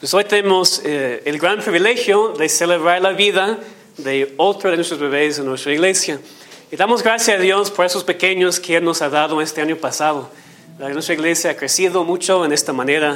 Pues hoy tenemos el gran privilegio de celebrar la vida de otro de nuestros bebés en nuestra iglesia. Y damos gracias a Dios por esos pequeños que Él nos ha dado este año pasado. Nuestra iglesia ha crecido mucho en esta manera.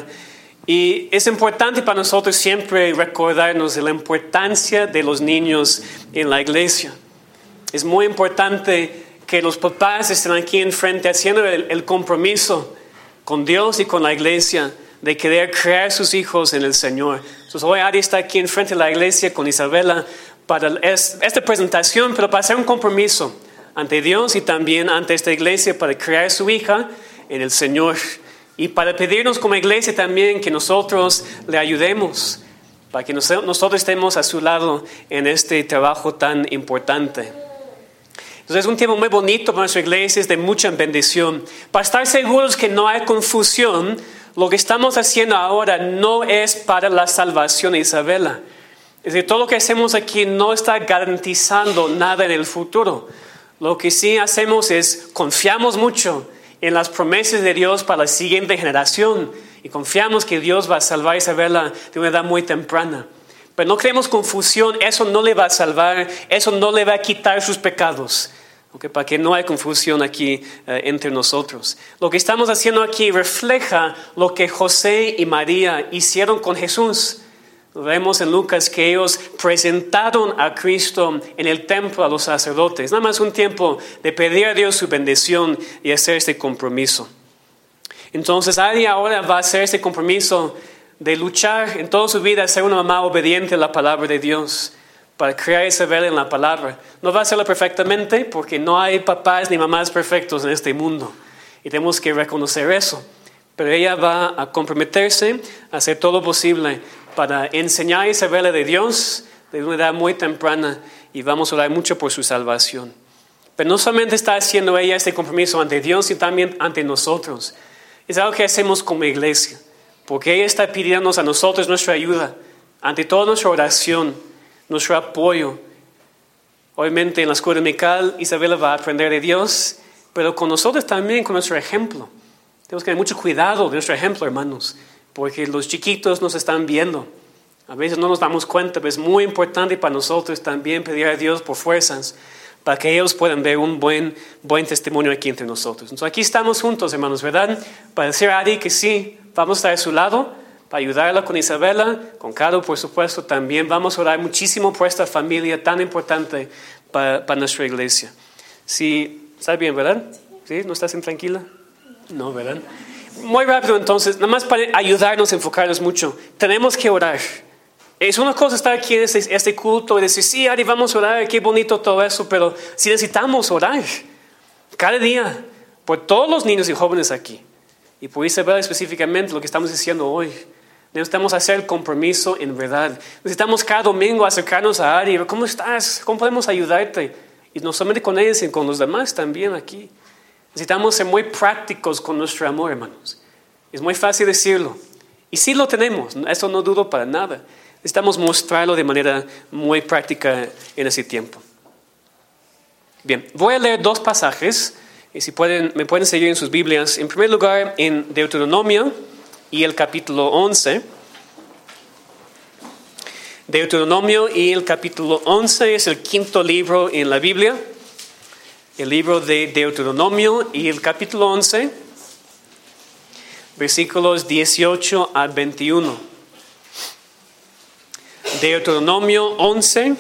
Y es importante para nosotros siempre recordarnos de la importancia de los niños en la iglesia. Es muy importante que los papás estén aquí enfrente haciendo el compromiso con Dios y con la iglesia de querer crear sus hijos en el Señor. Entonces hoy Ari está aquí enfrente de la iglesia con Isabela para esta presentación, pero para hacer un compromiso ante Dios y también ante esta iglesia para crear su hija en el Señor. Y para pedirnos como iglesia también que nosotros le ayudemos, para que nosotros estemos a su lado en este trabajo tan importante. Entonces es un tiempo muy bonito para nuestra iglesia, es de mucha bendición. Para estar seguros que no hay confusión, lo que estamos haciendo ahora no es para la salvación de Isabela. Es decir, todo lo que hacemos aquí no está garantizando nada en el futuro. Lo que sí hacemos es confiamos mucho en las promesas de Dios para la siguiente generación. Y confiamos que Dios va a salvar a Isabela de una edad muy temprana. Pero no creemos confusión, eso no le va a salvar, eso no le va a quitar sus pecados. Okay, para que no haya confusión aquí entre nosotros. Lo que estamos haciendo aquí refleja lo que José y María hicieron con Jesús. Vemos en Lucas que ellos presentaron a Cristo en el templo a los sacerdotes. Nada más un tiempo de pedir a Dios su bendición y hacer este compromiso. Entonces Ari ahora va a hacer este compromiso de luchar en toda su vida a ser una mamá obediente a la palabra de Dios, para crear a Isabela en la palabra. No va a hacerlo perfectamente porque no hay papás ni mamás perfectos en este mundo. Y tenemos que reconocer eso. Pero ella va a comprometerse a hacer todo lo posible para enseñar a Isabela de Dios de una edad muy temprana y vamos a orar mucho por su salvación. Pero no solamente está haciendo ella este compromiso ante Dios, sino también ante nosotros. Es algo que hacemos como iglesia, porque ella está pidiéndonos a nosotros nuestra ayuda, ante toda nuestra oración, nuestro apoyo. Obviamente en la escuela dominical Isabela va a aprender de Dios, pero con nosotros también, con nuestro ejemplo. Tenemos que tener mucho cuidado de nuestro ejemplo, hermanos, porque los chiquitos nos están viendo. A veces no nos damos cuenta, pero es muy importante para nosotros también pedir a Dios por fuerzas, para que ellos puedan ver un buen testimonio aquí entre nosotros. Entonces aquí estamos juntos, hermanos, ¿verdad? Para decir a Ari que sí, vamos a estar a su lado, para ayudarla con Isabela, con Caro, por supuesto, también. Vamos a orar muchísimo por esta familia tan importante para nuestra iglesia. Sí, ¿estás bien, verdad? ¿Sí? ¿No estás intranquila? No, ¿verdad? Muy rápido entonces, nada más para ayudarnos a enfocarnos mucho. Tenemos que orar. Es una cosa estar aquí en este culto y decir, sí, Ari, vamos a orar, qué bonito todo eso, pero si necesitamos orar cada día por todos los niños y jóvenes aquí. Y por Isabela específicamente lo que estamos diciendo hoy. Necesitamos hacer el compromiso en verdad. Necesitamos cada domingo acercarnos a Ari. ¿Cómo estás? ¿Cómo podemos ayudarte? Y no solamente con ellos, sino con los demás también aquí. Necesitamos ser muy prácticos con nuestro amor, hermanos. Es muy fácil decirlo. Y sí lo tenemos. Eso no dudo para nada. Necesitamos mostrarlo de manera muy práctica en ese tiempo. Bien, voy a leer dos pasajes. Y si me pueden seguir en sus Biblias. En primer lugar, en Deuteronomio y el capítulo 11. Deuteronomio y el capítulo 11 es el quinto libro en la Biblia. El libro de Deuteronomio y el capítulo 11, versículos 18 a 21. Deuteronomio 11,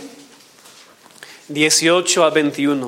18 a 21.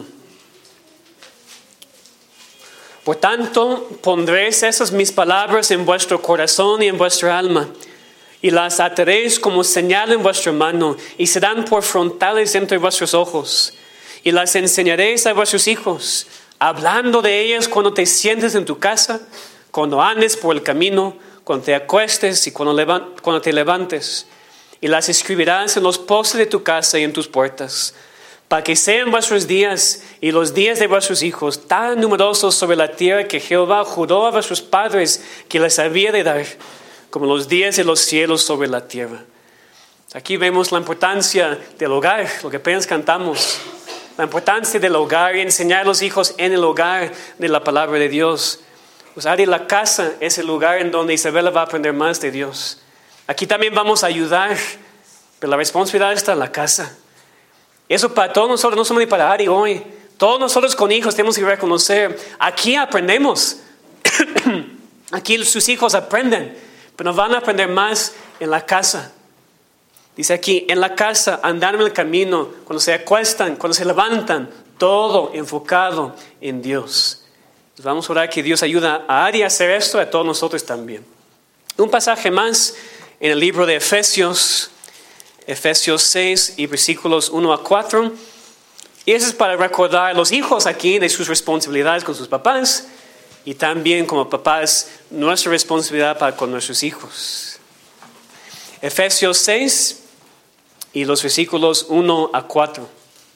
Por tanto, pondréis esas mis palabras en vuestro corazón y en vuestra alma, y las ataréis como señal en vuestra mano, y serán por frontales entre vuestros ojos, y las enseñaréis a vuestros hijos, hablando de ellas cuando te sientes en tu casa, cuando andes por el camino, cuando te acuestes y cuando te levantes, y las escribirás en los postes de tu casa y en tus puertas, para que sean vuestros días y los días de vuestros hijos tan numerosos sobre la tierra que Jehová juró a vuestros padres que les había de dar, como los días de los cielos sobre la tierra. Aquí vemos la importancia del hogar, lo que apenas cantamos, la importancia del hogar y enseñar a los hijos en el hogar de la palabra de Dios. Pues Ari, la casa es el lugar en donde Isabela va a aprender más de Dios. Aquí también vamos a ayudar, pero la responsabilidad está en la casa. Eso para todos nosotros, no solamente para Ari hoy. Todos nosotros con hijos tenemos que reconocer, aquí aprendemos. Aquí sus hijos aprenden, pero van a aprender más en la casa. Dice aquí, en la casa, andar en el camino, cuando se acuestan, cuando se levantan, todo enfocado en Dios. Entonces vamos a orar que Dios ayuda a Ari a hacer esto, a todos nosotros también. Un pasaje más en el libro de Efesios 6 y versículos 1 a 4. Y eso es para recordar a los hijos aquí de sus responsabilidades con sus papás y también como papás nuestra responsabilidad para con nuestros hijos. Efesios 6 y los versículos 1 a 4.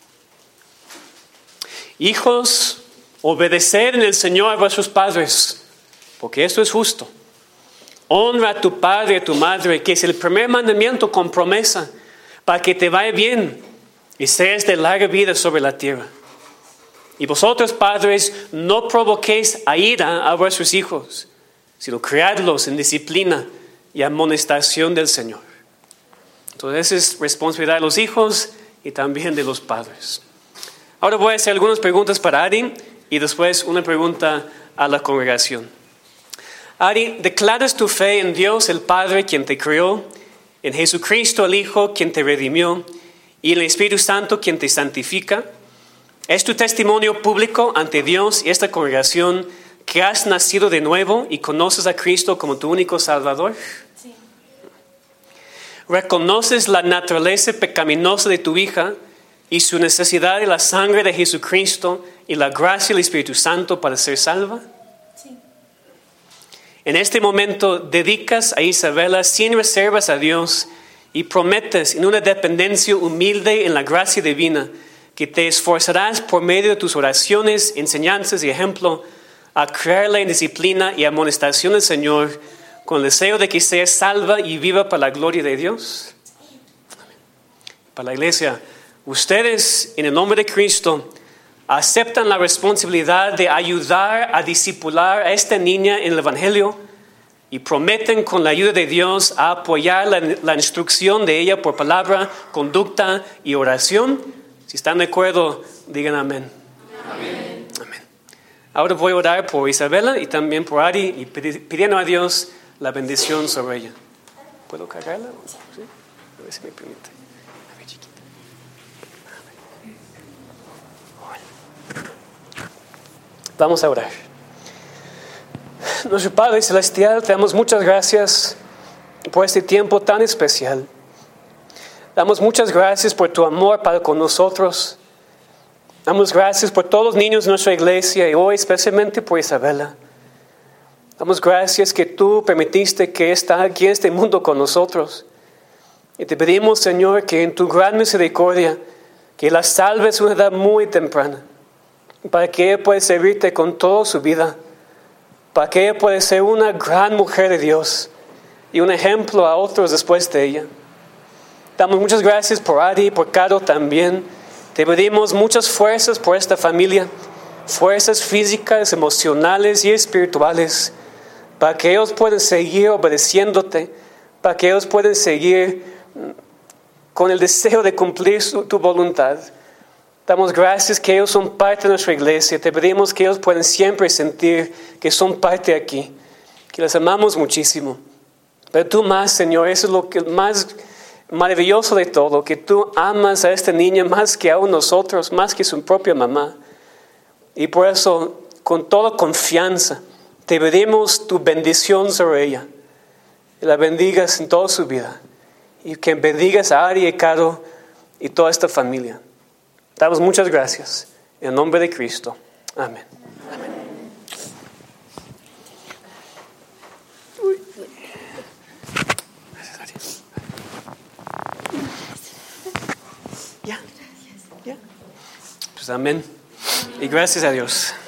Hijos, obedeced en el Señor a vuestros padres, porque esto es justo. Honra a tu padre y a tu madre, que es el primer mandamiento con promesa, para que te vaya bien y seas de larga vida sobre la tierra. Y vosotros, padres, no provoquéis a ira a vuestros hijos, sino criadlos en disciplina y amonestación del Señor. Entonces, esa es responsabilidad de los hijos y también de los padres. Ahora voy a hacer algunas preguntas para Ari y después una pregunta a la congregación. Ari, ¿declaras tu fe en Dios, el Padre, quien te creó, en Jesucristo, el Hijo, quien te redimió, y en el Espíritu Santo, quien te santifica? ¿Es tu testimonio público ante Dios y esta congregación que has nacido de nuevo y conoces a Cristo como tu único Salvador? Sí. ¿Reconoces la naturaleza pecaminosa de tu hija y su necesidad de la sangre de Jesucristo y la gracia del Espíritu Santo para ser salva? Sí. En este momento dedicas a Isabela sin reservas a Dios y prometes en una dependencia humilde en la gracia divina que te esforzarás por medio de tus oraciones, enseñanzas y ejemplo a crearla en disciplina y amonestación del Señor con el deseo de que sea salva y viva para la gloria de Dios. Para la iglesia, ustedes en el nombre de Cristo aceptan la responsabilidad de ayudar a discipular a esta niña en el Evangelio y prometen con la ayuda de Dios a apoyar la instrucción de ella por palabra, conducta y oración. Si están de acuerdo, digan amén. Amén. Amén. Ahora voy a orar por Isabela y también por Ari y pidiendo a Dios la bendición sobre ella. ¿Puedo cargarla? ¿Sí? A ver si me permite. A ver, chiquita. Vamos a orar. Nuestro Padre Celestial, te damos muchas gracias por este tiempo tan especial. Damos muchas gracias por tu amor para con nosotros. Damos gracias por todos los niños de nuestra iglesia y hoy especialmente por Isabela. Damos gracias que tú permitiste que está aquí en este mundo con nosotros. Y te pedimos, Señor, que en tu gran misericordia, que la salves a una edad muy temprana, para que ella pueda servirte con toda su vida, para que ella pueda ser una gran mujer de Dios y un ejemplo a otros después de ella. Damos muchas gracias por Ari y por Caro también. Te pedimos muchas fuerzas por esta familia, fuerzas físicas, emocionales y espirituales, para que ellos puedan seguir obedeciéndote, para que ellos puedan seguir con el deseo de cumplir tu voluntad. Damos gracias que ellos son parte de nuestra iglesia. Te pedimos que ellos puedan siempre sentir que son parte aquí, que les amamos muchísimo. Pero tú más, Señor, eso es lo que más maravilloso de todo, que tú amas a esta niña más que a nosotros, más que su propia mamá. Y por eso, con toda confianza, te pedimos tu bendición sobre ella. Y la bendigas en toda su vida. Y que bendigas a Ari y Caro y toda esta familia. Damos muchas gracias. En el nombre de Cristo. Amén. Amén. Gracias, Ari. Ya. Pues amén. Y gracias a Dios.